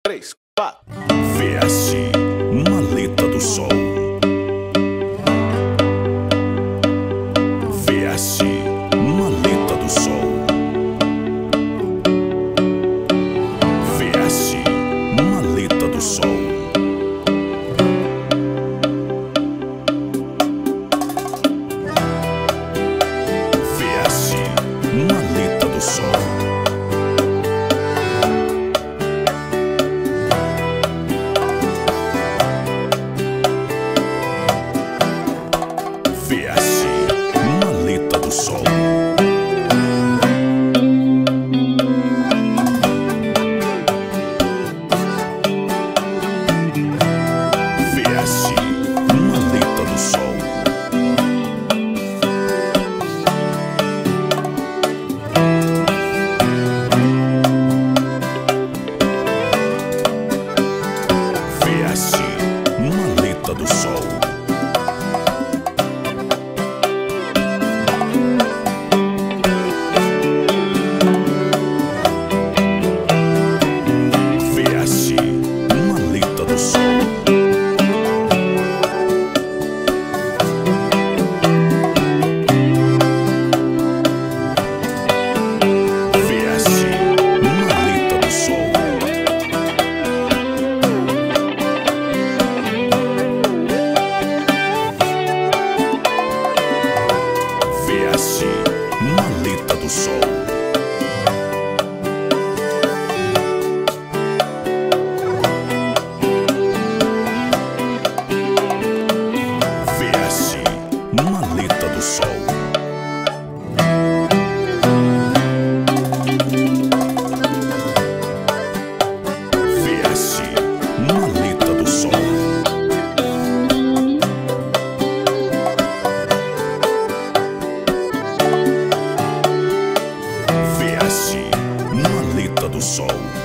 3, 4. VS Maleta do Sol. VS Maleta do Sol. VS Maleta do Sol. VS Maleta do Sol. VS Maleta do Sol. VS Maleta do Sol. VS Maleta do Sol. VS Maleta do Sol. VS Maleta do Sol. VS Maleta do Sol. VS Maleta do Sol. VS Maleta do Sol. VS Maleta do Sol.